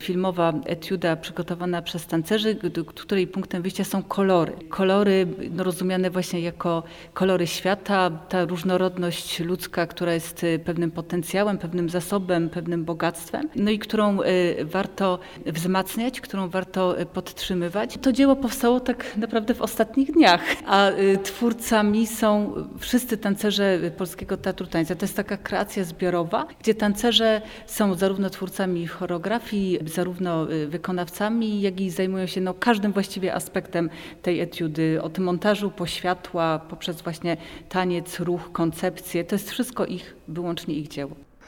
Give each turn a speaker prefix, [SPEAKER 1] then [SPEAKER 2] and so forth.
[SPEAKER 1] filmowa etiuda przygotowana przez tancerzy, której punktem wyjścia są kolory. Kolory rozumiane właśnie jako kolory świata, ta różnorodność ludzka, która jest pewnym potencjałem, pewnym zasobem, pewnym bogactwem, no i którą warto wzmacniać, którą warto podtrzymywać. To dzieło powstało tak naprawdę w ostatnich dniach, a twórcami są wszyscy tancerze Polskiego Teatru Tańca. To jest taka kreacja zbiorowa, gdzie tancerze są zarówno twórcami choreografii, zarówno wykonawcami, jak i zajmują się każdym właściwie aspektem tej etiudy, od montażu po światła, poprzez właśnie taniec, ruch, koncepcję. To jest wszystko wyłącznie ich dzieło.